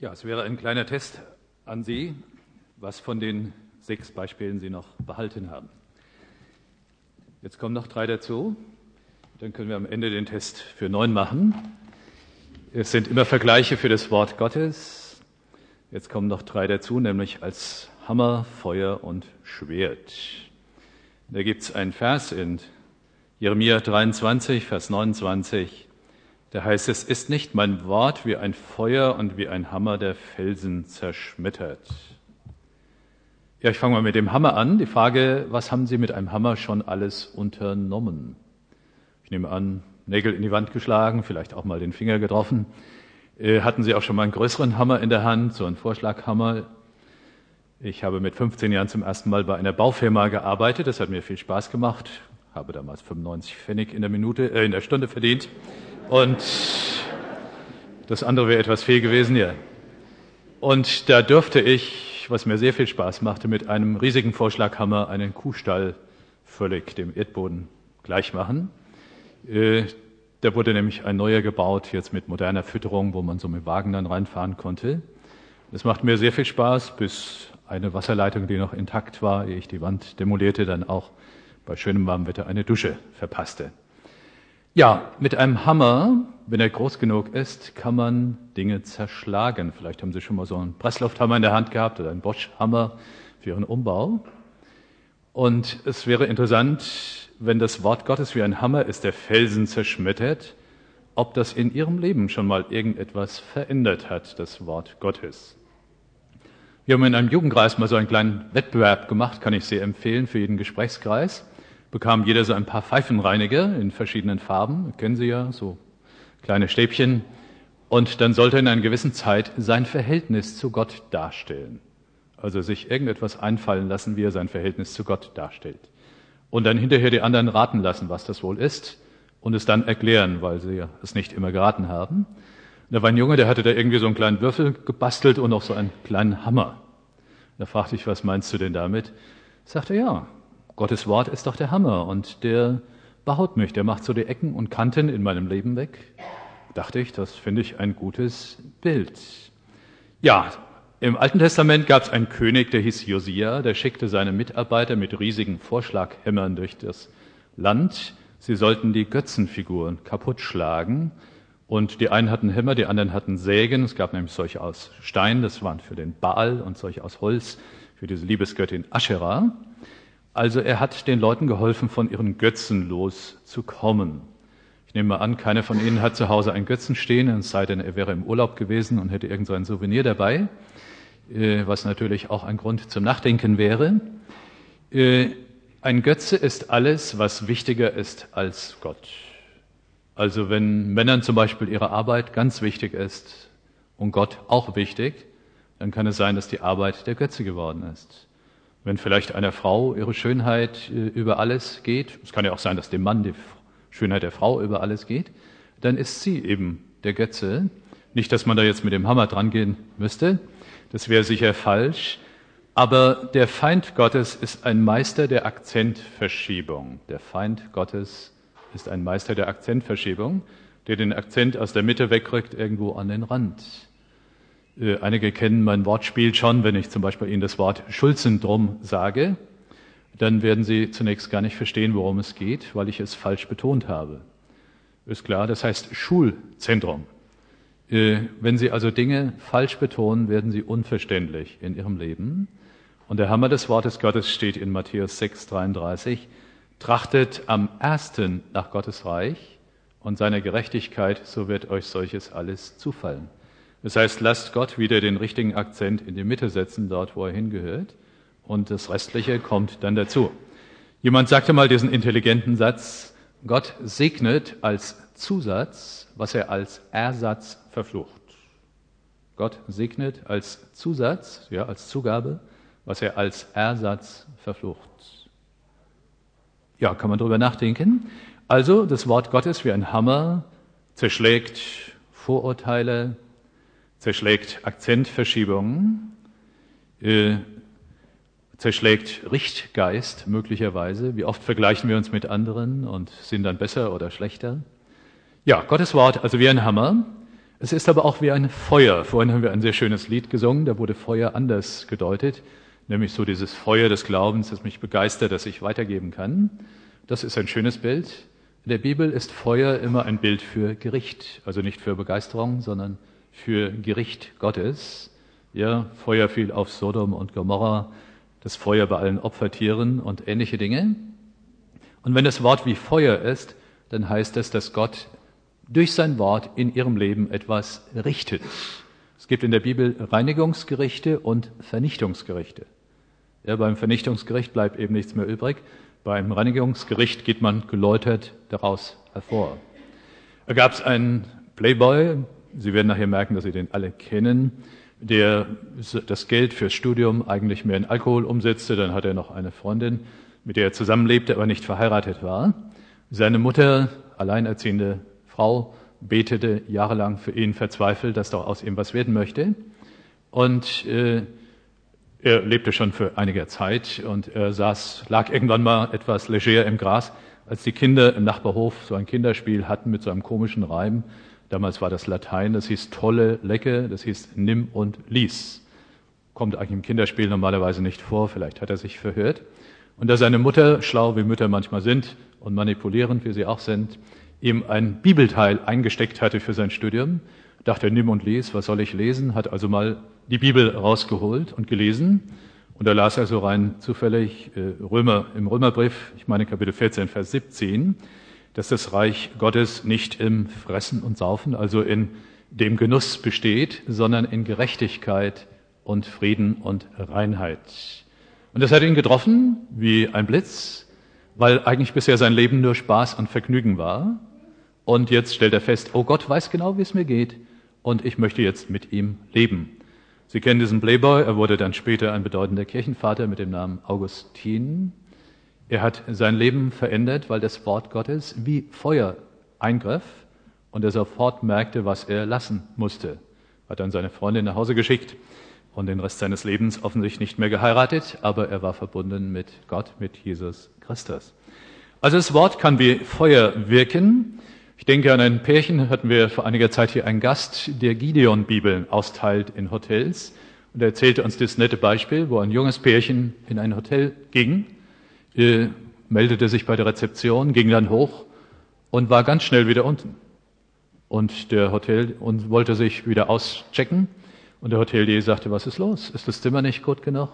Ja, es wäre ein kleiner Test an Sie, was von den 6 Beispielen Sie noch behalten haben. Jetzt kommen noch 3 dazu, dann können wir am Ende den Test für 9 machen. Es sind immer Vergleiche für das Wort Gottes. Jetzt kommen noch 3 dazu, nämlich als Hammer, Feuer und Schwert. Da gibt es einen Vers in Jeremia 23, Vers 29. Da heißt es, ist nicht mein Wort wie ein Feuer und wie ein Hammer, der Felsen zerschmettert. Ja, ich fange mal mit dem Hammer an. Die Frage, was haben Sie mit einem Hammer schon alles unternommen? Ich nehme an, Nägel in die Wand geschlagen, vielleicht auch mal den Finger getroffen. Hatten Sie auch schon mal einen größeren Hammer in der Hand, so einen Vorschlaghammer? Ich habe mit 15 Jahren zum ersten Mal bei einer Baufirma gearbeitet. Das hat mir viel Spaß gemacht. Habe damals 95 Pfennig in der Stunde verdient. Und das andere wäre etwas viel gewesen, ja. Und da durfte ich, was mir sehr viel Spaß machte, mit einem riesigen Vorschlaghammer einen Kuhstall völlig dem Erdboden gleich machen. Da wurde nämlich ein neuer gebaut, jetzt mit moderner Fütterung, wo man so mit Wagen dann reinfahren konnte. Das macht mir sehr viel Spaß, bis eine Wasserleitung, die noch intakt war, ehe ich die Wand demolierte, dann auch bei schönem warmem Wetter eine Dusche verpasste. Ja, mit einem Hammer, wenn er groß genug ist, kann man Dinge zerschlagen. Vielleicht haben Sie schon mal so einen Presslufthammer in der Hand gehabt oder einen Bosch-Hammer für Ihren Umbau. Und es wäre interessant, wenn das Wort Gottes wie ein Hammer ist, der Felsen zerschmettert, ob das in Ihrem Leben schon mal irgendetwas verändert hat, das Wort Gottes. Wir haben in einem Jugendkreis mal so einen kleinen Wettbewerb gemacht, kann ich sehr empfehlen, für jeden Gesprächskreis. Bekam jeder so ein paar Pfeifenreiniger in verschiedenen Farben, kennen Sie ja, so kleine Stäbchen. Und dann sollte er in einer gewissen Zeit sein Verhältnis zu Gott darstellen. Also sich irgendetwas einfallen lassen, wie er sein Verhältnis zu Gott darstellt. Und dann hinterher die anderen raten lassen, was das wohl ist, und es dann erklären, weil sie ja es nicht immer geraten haben. Da war ein Junge, der hatte da irgendwie so einen kleinen Würfel gebastelt und noch so einen kleinen Hammer. Da fragte ich, was meinst du denn damit? Sagte ja, Gottes Wort ist doch der Hammer und der behaut mich, der macht so die Ecken und Kanten in meinem Leben weg. Dachte ich, das finde ich ein gutes Bild. Ja, im Alten Testament gab es einen König, der hieß Josia, der schickte seine Mitarbeiter mit riesigen Vorschlaghämmern durch das Land. Sie sollten die Götzenfiguren kaputt schlagen. Und die einen hatten Hämmer, die anderen hatten Sägen. Es gab nämlich solche aus Stein, das waren für den Baal, und solche aus Holz für diese Liebesgöttin Aschera. Also er hat den Leuten geholfen, von ihren Götzen loszukommen. Ich nehme mal an, keiner von Ihnen hat zu Hause einen Götzen stehen, es sei denn, er wäre im Urlaub gewesen und hätte irgend so ein Souvenir dabei, was natürlich auch ein Grund zum Nachdenken wäre. Ein Götze ist alles, was wichtiger ist als Gott. Also wenn Männern zum Beispiel ihre Arbeit ganz wichtig ist und Gott auch wichtig, dann kann es sein, dass die Arbeit der Götze geworden ist. Wenn vielleicht einer Frau ihre Schönheit über alles geht, es kann ja auch sein, dass dem Mann die Schönheit der Frau über alles geht, dann ist sie eben der Götze. Nicht, dass man da jetzt mit dem Hammer dran gehen müsste, das wäre sicher falsch, aber der Feind Gottes ist ein Meister der Akzentverschiebung. Der Feind Gottes ist ein Meister der Akzentverschiebung, der den Akzent aus der Mitte wegrückt irgendwo an den Rand. Einige kennen mein Wortspiel schon, wenn ich zum Beispiel Ihnen das Wort Schulzentrum sage, dann werden Sie zunächst gar nicht verstehen, worum es geht, weil ich es falsch betont habe. Ist klar, das heißt Schulzentrum. Wenn Sie also Dinge falsch betonen, werden sie unverständlich in Ihrem Leben. Und der Hammer des Wortes Gottes steht in Matthäus 6,33, trachtet am ersten nach Gottes Reich und seiner Gerechtigkeit, so wird euch solches alles zufallen. Das heißt, lasst Gott wieder den richtigen Akzent in die Mitte setzen, dort wo er hingehört, und das Restliche kommt dann dazu. Jemand sagte mal diesen intelligenten Satz, Gott segnet als Zusatz, was er als Ersatz verflucht. Gott segnet als Zusatz, ja, als Zugabe, was er als Ersatz verflucht. Ja, kann man drüber nachdenken. Also, das Wort Gottes wie ein Hammer zerschlägt Vorurteile, zerschlägt Akzentverschiebungen, zerschlägt Richtgeist möglicherweise. Wie oft vergleichen wir uns mit anderen und sind dann besser oder schlechter? Ja, Gottes Wort, also wie ein Hammer. Es ist aber auch wie ein Feuer. Vorhin haben wir ein sehr schönes Lied gesungen, da wurde Feuer anders gedeutet, nämlich so dieses Feuer des Glaubens, das mich begeistert, das ich weitergeben kann. Das ist ein schönes Bild. In der Bibel ist Feuer immer ein Bild für Gericht, also nicht für Begeisterung, sondern für Gericht Gottes. Ja, Feuer fiel auf Sodom und Gomorra, das Feuer bei allen Opfertieren und ähnliche Dinge. Und wenn das Wort wie Feuer ist, dann heißt es, dass Gott durch sein Wort in ihrem Leben etwas richtet. Es gibt in der Bibel Reinigungsgerichte und Vernichtungsgerichte. Ja, beim Vernichtungsgericht bleibt eben nichts mehr übrig. Beim Reinigungsgericht geht man geläutert daraus hervor. Da gab es einen Playboy, Sie werden nachher merken, dass Sie den alle kennen, der das Geld fürs Studium eigentlich mehr in Alkohol umsetzte. Dann hat er noch eine Freundin, mit der er zusammenlebte, aber nicht verheiratet war. Seine Mutter, alleinerziehende Frau, betete jahrelang für ihn verzweifelt, dass doch aus ihm was werden möchte. Und er lebte schon für einige Zeit und er lag irgendwann mal etwas leger im Gras, als die Kinder im Nachbarhof so ein Kinderspiel hatten mit so einem komischen Reim. Damals war das Latein, das hieß tolle, lecke, das hieß nimm und lies. Kommt eigentlich im Kinderspiel normalerweise nicht vor, vielleicht hat er sich verhört. Und da seine Mutter, schlau wie Mütter manchmal sind und manipulierend wie sie auch sind, ihm ein Bibelteil eingesteckt hatte für sein Studium, dachte er, nimm und lies, was soll ich lesen? Hat also mal die Bibel rausgeholt und gelesen. Und da las er so rein zufällig im Römerbrief, ich meine Kapitel 14, Vers 17, dass das Reich Gottes nicht im Fressen und Saufen, also in dem Genuss besteht, sondern in Gerechtigkeit und Frieden und Reinheit. Und das hat ihn getroffen wie ein Blitz, weil eigentlich bisher sein Leben nur Spaß und Vergnügen war. Und jetzt stellt er fest, oh Gott weiß genau, wie es mir geht und ich möchte jetzt mit ihm leben. Sie kennen diesen Playboy, er wurde dann später ein bedeutender Kirchenvater mit dem Namen Augustin. Er hat sein Leben verändert, weil das Wort Gottes wie Feuer eingriff und er sofort merkte, was er lassen musste. Hat dann seine Freundin nach Hause geschickt und den Rest seines Lebens offensichtlich nicht mehr geheiratet, aber er war verbunden mit Gott, mit Jesus Christus. Also das Wort kann wie Feuer wirken. Ich denke an ein Pärchen, hatten wir vor einiger Zeit hier einen Gast, der Gideon-Bibeln austeilt in Hotels. Und er erzählte uns das nette Beispiel, wo ein junges Pärchen in ein Hotel ging, meldete sich bei der Rezeption, ging dann hoch und war ganz schnell wieder unten. Und wollte sich wieder auschecken. Und der Hotelier sagte, was ist los? Ist das Zimmer nicht gut genug?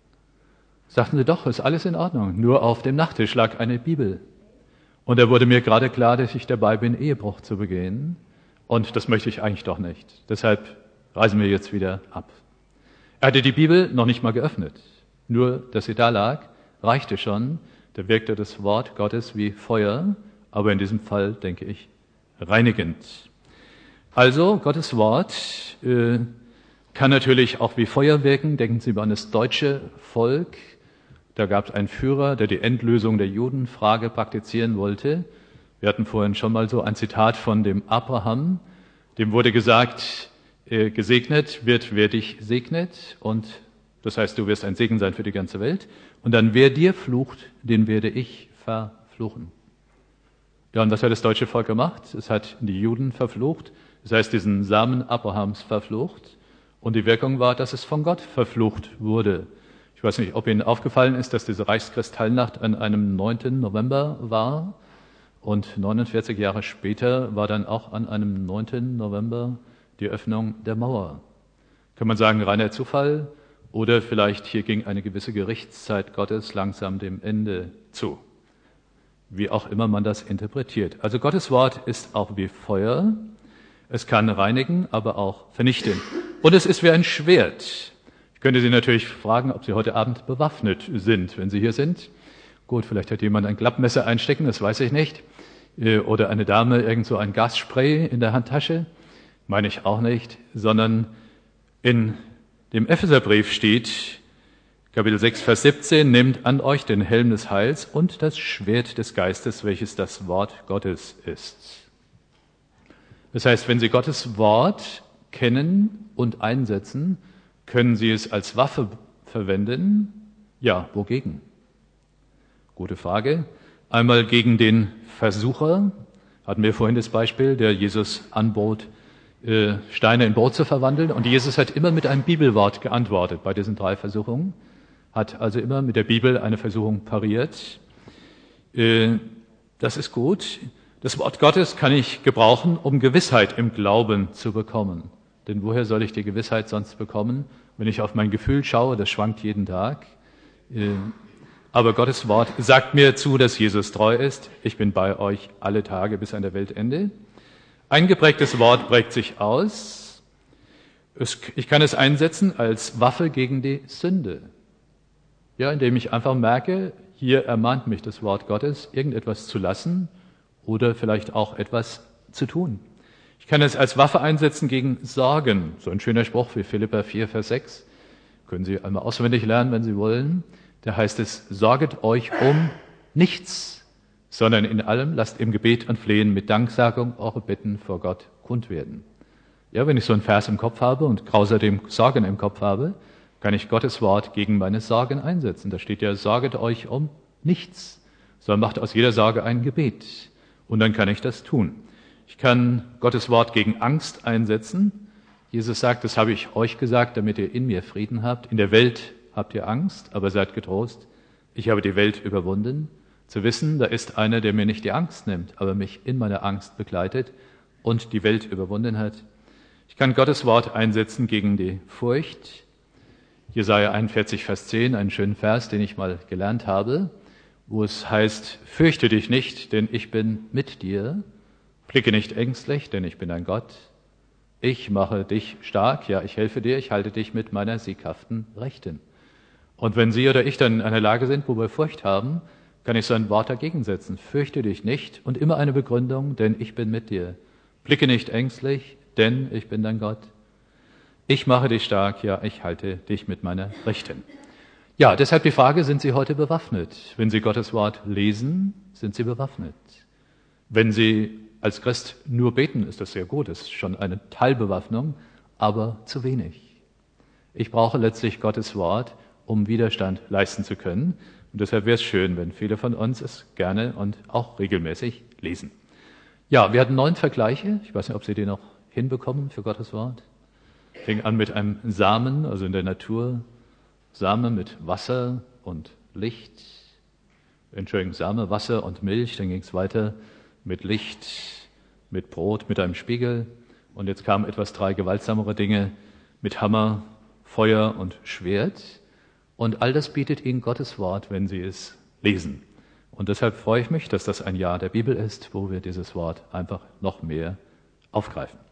Sagten sie, doch, ist alles in Ordnung. Nur auf dem Nachttisch lag eine Bibel. Und da wurde mir gerade klar, dass ich dabei bin, Ehebruch zu begehen. Und das möchte ich eigentlich doch nicht. Deshalb reisen wir jetzt wieder ab. Er hatte die Bibel noch nicht mal geöffnet. Nur, dass sie da lag, reichte schon. Da wirkte das Wort Gottes wie Feuer, aber in diesem Fall, denke ich, reinigend. Also, Gottes Wort kann natürlich auch wie Feuer wirken. Denken Sie mal an das deutsche Volk. Da gab es einen Führer, der die Endlösung der Judenfrage praktizieren wollte. Wir hatten vorhin schon mal so ein Zitat von dem Abraham. Dem wurde gesagt, gesegnet wird, wer dich segnet. Und das heißt, du wirst ein Segen sein für die ganze Welt. Und dann, wer dir flucht, den werde ich verfluchen. Ja, und was hat das deutsche Volk gemacht? Es hat die Juden verflucht. Das heißt, diesen Samen Abrahams verflucht. Und die Wirkung war, dass es von Gott verflucht wurde. Ich weiß nicht, ob Ihnen aufgefallen ist, dass diese Reichskristallnacht an einem 9. November war. Und 49 Jahre später war dann auch an einem 9. November die Öffnung der Mauer. Kann man sagen, reiner Zufall? Oder vielleicht hier ging eine gewisse Gerichtszeit Gottes langsam dem Ende zu. Wie auch immer man das interpretiert. Also Gottes Wort ist auch wie Feuer. Es kann reinigen, aber auch vernichten. Und es ist wie ein Schwert. Ich könnte Sie natürlich fragen, ob Sie heute Abend bewaffnet sind, wenn Sie hier sind. Gut, vielleicht hat jemand ein Klappmesser einstecken, das weiß ich nicht. Oder eine Dame irgend so ein Gasspray in der Handtasche. Meine ich auch nicht, sondern in dem Epheserbrief steht, Kapitel 6, Vers 17, nehmt an euch den Helm des Heils und das Schwert des Geistes, welches das Wort Gottes ist. Das heißt, wenn Sie Gottes Wort kennen und einsetzen, können Sie es als Waffe verwenden? Ja, wogegen? Gute Frage. Einmal gegen den Versucher, hatten wir vorhin das Beispiel, der Jesus anbot, Steine in Brot zu verwandeln. Und Jesus hat immer mit einem Bibelwort geantwortet bei diesen 3 Versuchungen, hat also immer mit der Bibel eine Versuchung pariert. Das ist gut. Das Wort Gottes kann ich gebrauchen, um Gewissheit im Glauben zu bekommen. Denn woher soll ich die Gewissheit sonst bekommen, wenn ich auf mein Gefühl schaue? Das schwankt jeden Tag. Aber Gottes Wort sagt mir zu, dass Jesus treu ist. Ich bin bei euch alle Tage bis an der Weltende. Ein geprägtes Wort prägt sich aus. Ich kann es einsetzen als Waffe gegen die Sünde. Ja, indem ich einfach merke, hier ermahnt mich das Wort Gottes, irgendetwas zu lassen oder vielleicht auch etwas zu tun. Ich kann es als Waffe einsetzen gegen Sorgen. So ein schöner Spruch wie Philipper 4, Vers 6. Können Sie einmal auswendig lernen, wenn Sie wollen. Da heißt es, sorget euch um nichts, sondern in allem lasst im Gebet und Flehen mit Danksagung eure Bitten vor Gott kund werden. Ja, wenn ich so einen Vers im Kopf habe und außerdem Sorgen im Kopf habe, kann ich Gottes Wort gegen meine Sorgen einsetzen. Da steht ja, sorget euch um nichts, sondern macht aus jeder Sorge ein Gebet. Und dann kann ich das tun. Ich kann Gottes Wort gegen Angst einsetzen. Jesus sagt, das habe ich euch gesagt, damit ihr in mir Frieden habt. In der Welt habt ihr Angst, aber seid getrost. Ich habe die Welt überwunden. Zu wissen, da ist einer, der mir nicht die Angst nimmt, aber mich in meiner Angst begleitet und die Welt überwunden hat. Ich kann Gottes Wort einsetzen gegen die Furcht. Jesaja 41, Vers 10, einen schönen Vers, den ich mal gelernt habe, wo es heißt, fürchte dich nicht, denn ich bin mit dir. Blicke nicht ängstlich, denn ich bin dein Gott. Ich mache dich stark, ja, ich helfe dir, ich halte dich mit meiner sieghaften Rechten. Und wenn Sie oder ich dann in einer Lage sind, wo wir Furcht haben, kann ich so ein Wort dagegen setzen. Fürchte dich nicht und immer eine Begründung, denn ich bin mit dir. Blicke nicht ängstlich, denn ich bin dein Gott. Ich mache dich stark, ja, ich halte dich mit meiner Rechten. Ja, deshalb die Frage, sind Sie heute bewaffnet? Wenn Sie Gottes Wort lesen, sind Sie bewaffnet. Wenn Sie als Christ nur beten, ist das sehr gut, das ist schon eine Teilbewaffnung, aber zu wenig. Ich brauche letztlich Gottes Wort, um Widerstand leisten zu können. Und deshalb wäre es schön, wenn viele von uns es gerne und auch regelmäßig lesen. Ja, wir hatten 9 Vergleiche. Ich weiß nicht, ob Sie die noch hinbekommen für Gottes Wort. Fing an mit einem Samen, also in der Natur. Same mit Wasser und Licht. Same, Wasser und Milch. Dann ging es weiter mit Licht, mit Brot, mit einem Spiegel. Und jetzt kamen etwas 3 gewaltsamere Dinge mit Hammer, Feuer und Schwert. Und all das bietet Ihnen Gottes Wort, wenn Sie es lesen. Und deshalb freue ich mich, dass das ein Jahr der Bibel ist, wo wir dieses Wort einfach noch mehr aufgreifen.